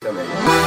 também.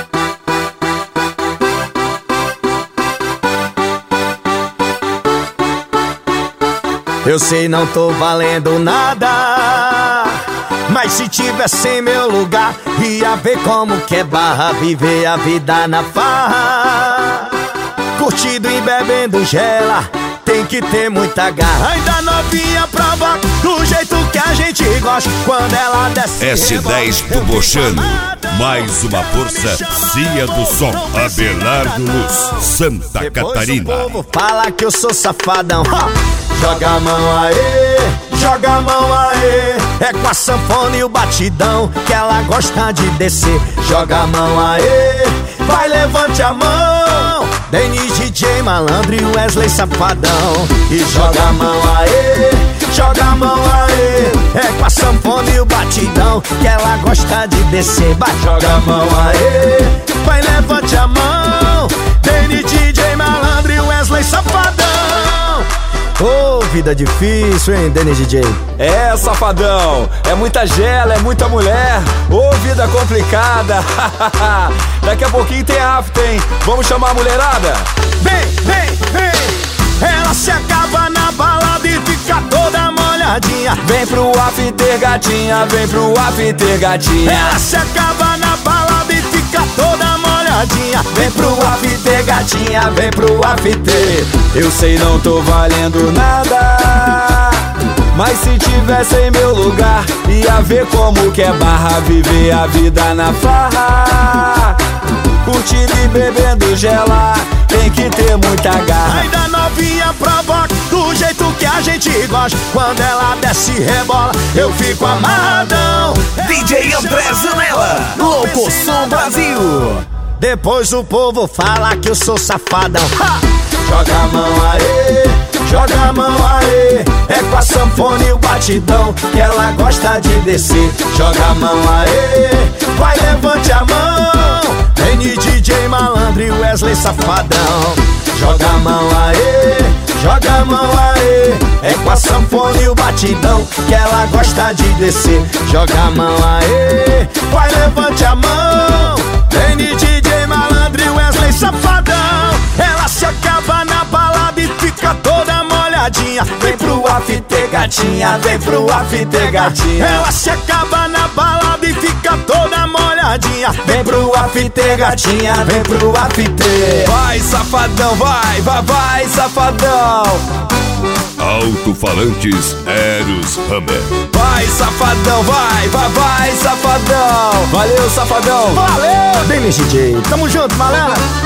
Eu sei, não tô valendo nada, mas se tivesse em meu lugar, ia ver como que é barra, viver a vida na farra. Curtindo e bebendo gela, tem que ter muita garra. Ainda novinha provoca do jeito que a gente gosta. Quando ela desce S10 do Bochano, mais uma força. Cia do Som, Abelardo Luz, Santa Depois Catarina. o povo fala que eu sou safadão. Joga a mão aí, joga a mão aí. É com a sanfona e o batidão que ela gosta de descer. Joga a mão aí, vai, levante a mão. Denis DJ Malandro e Wesley Safadão. E joga a mão aí, joga a mão aí. É com a sanfona e o batidão que ela gosta de descer. Vai, joga a mão aí, vai, levante a mão. Denis DJ Malandro e Wesley Safadão. Ô, vida difícil, hein, Denis DJ? É, safadão, é muita gela, é muita mulher. Ô, vida complicada. Daqui a pouquinho tem after, hein? Vamos chamar a mulherada? Vem, vem, vem. Ela se acaba na balada e fica toda molhadinha. Vem pro after, gatinha, vem pro after, gatinha. Ela se acaba na balada e fica toda molhadinha. Vem pro after, gatinha, vem pro after. Eu sei, não tô valendo nada, mas se tivesse em meu lugar, ia ver como que é barra, viver a vida na farra. Curtindo e bebendo gela, tem que ter muita garra. Ainda novinha provoca do jeito que a gente gosta. Quando ela desce e rebola, eu fico amarradão. DJ André Zanella, Louco Som Brasil. Depois o povo fala que eu sou safadão. Ha! Joga a mão aí, joga a mão aí. É com a sanfona e o batidão que ela gosta de descer. Joga a mão aí, vai, levante a mão. Denis DJ Malandro e Wesley Safadão. Joga a mão aí, joga a mão aí. É com a sanfona e o batidão que ela gosta de descer. Joga a mão aí, vai, levante a mão. Denis DJ Malandro e Wesley Safadão. Ela se acaba na balada e fica toda molhadinha. Vem pro after, gatinha, vem pro after, gatinha. Ela se acaba na balada e fica toda molhadinha. Vem pro after, gatinha, vem pro after. Vai, safadão, vai, vai, vai, safadão. Alto-falantes Eros Hammer. Vai, safadão, vai, vai, vai, safadão. Valeu, safadão. Valeu, Denis DJ. Tamo junto, malandro.